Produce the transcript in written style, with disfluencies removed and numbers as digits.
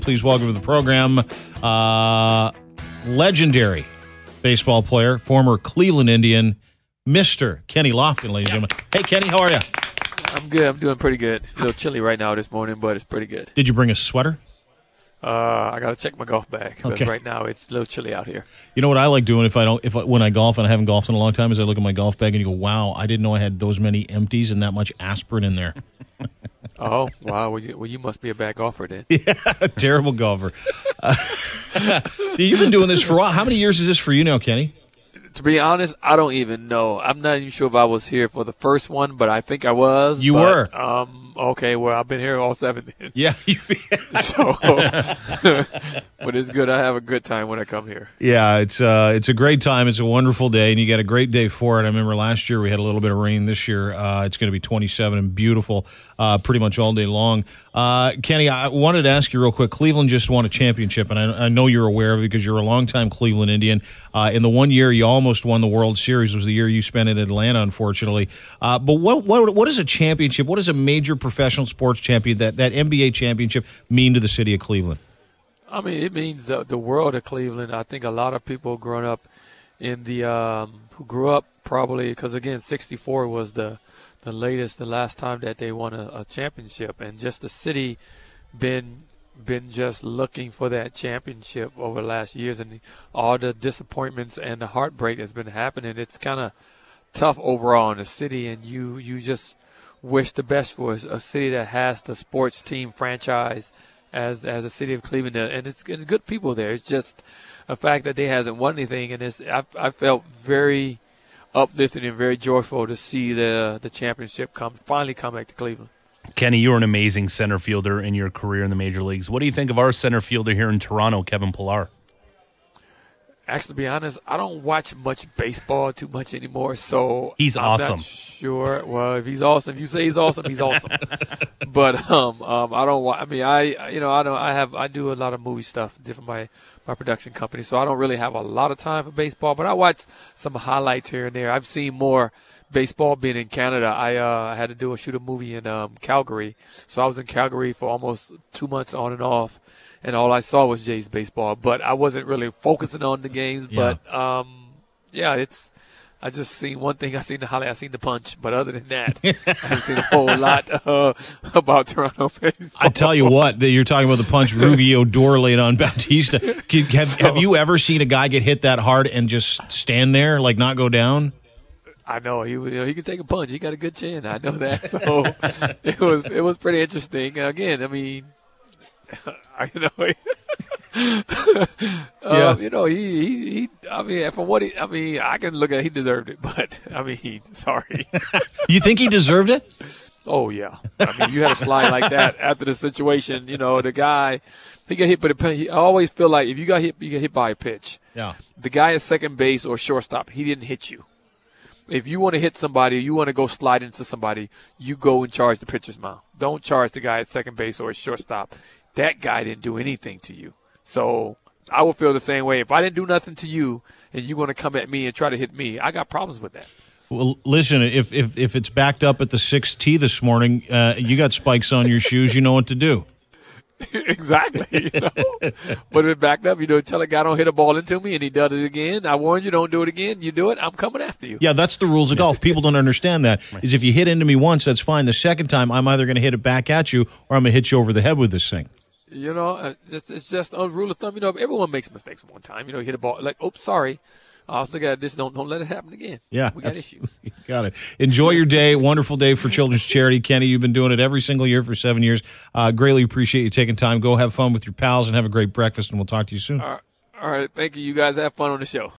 Please welcome to the program legendary baseball player, former Cleveland Indian, Mr. Kenny Lofton, ladies and gentlemen. Hey, Kenny, how are you? I'm good. I'm doing pretty good. It's a little chilly right now this morning, but it's pretty good. Did you bring a sweater? I got to check my golf bag because Okay. right now it's a little chilly out here. You know what I like doing when I golf and I haven't golfed in a long time is I look at my golf bag and you go, wow, I didn't know I had those many empties and that much aspirin in there. Oh, wow. Well, you must be a bad golfer then. Yeah, terrible golfer. You've been doing this for a while. How many years is this for you now, Kenny? To be honest, I don't even know. I'm not even sure if I was here for the first one, but I think I was. You were. Okay, well, I've been here all 7 then. Yeah. So, but it's good. I have a good time when I come here. Yeah, it's a great time. It's a wonderful day, and you got a great day for it. I remember last year we had a little bit of rain. This year it's going to be 27 and beautiful pretty much all day long. Kenny, I wanted to ask you real quick. Cleveland just won a championship, and I know you're aware of it because you're a longtime Cleveland Indian. In the 1 year you almost won the World Series was the year you spent in Atlanta, unfortunately. But what is a championship? What does a major professional sports champion, that NBA championship, mean to the city of Cleveland? I mean, it means the world of Cleveland. I think a lot of people growing up in the who grew up probably because, again, 64 was the last time that they won a championship, and just the city been just looking for that championship over the last years, and all the disappointments and the heartbreak that's been happening. It's kind of tough overall in the city, and you just wish the best for a city that has the sports team franchise as a city of Cleveland, and it's good people there. It's just a fact that they hasn't won anything, and I felt very uplifted and very joyful to see the championship finally come back to Cleveland. Kenny, you were an amazing center fielder in your career in the major leagues. What do you think of our center fielder here in Toronto, Kevin Pillar? Actually, to be honest, I don't watch much baseball too much anymore, so he's I'm awesome. Not sure. Well, if he's awesome, if you say he's awesome, he's awesome. But I don't. I mean, I do a lot of movie stuff, different my production company, so I don't really have a lot of time for baseball. But I watch some highlights here and there. I've seen more baseball being in Canada. I had to shoot a movie in Calgary, so I was in Calgary for almost 2 months on and off. And all I saw was Jays baseball, but I wasn't really focusing on the games. Yeah. But I just seen one thing. I seen the highlight. I seen the punch. But other than that, I haven't seen a whole lot about Toronto baseball. I tell you what, you're talking about the punch Rugi Odor laid on Bautista. Have you ever seen a guy get hit that hard and just stand there, like not go down? I know he can take a punch. He got a good chin. I know that. So it was pretty interesting. Again, I mean. I mean, from what I can look at it, he deserved it, but sorry. You think he deserved it? Oh yeah. I mean, you had a slide like that after the situation. The guy, he got hit, but I always feel like if you get hit by a pitch. Yeah. The guy at second base or shortstop, he didn't hit you. If you want to hit somebody, you want to go slide into somebody, you go and charge the pitcher's mound. Don't charge the guy at second base or shortstop. That guy didn't do anything to you. So I would feel the same way. If I didn't do nothing to you and you're going to come at me and try to hit me, I got problems with that. Well, listen, if it's backed up at the 6th tee this morning, you got spikes on your shoes, you know what to do. Exactly. But if it backed up, tell a guy don't hit a ball into me and he does it again. I warned you, don't do it again. You do it, I'm coming after you. Yeah, that's the rules of golf. People don't understand that. Is if you hit into me once, that's fine. The second time, I'm either going to hit it back at you or I'm going to hit you over the head with this thing. It's just a rule of thumb. Everyone makes mistakes one time. Hit a ball like, oops, sorry. I was looking at this. Don't let it happen again. Yeah. We got issues. You got it. Enjoy your day. Wonderful day for Children's Charity. Kenny, you've been doing it every single year for 7 years. Greatly appreciate you taking time. Go have fun with your pals and have a great breakfast, and we'll talk to you soon. All right. Thank you. You guys have fun on the show.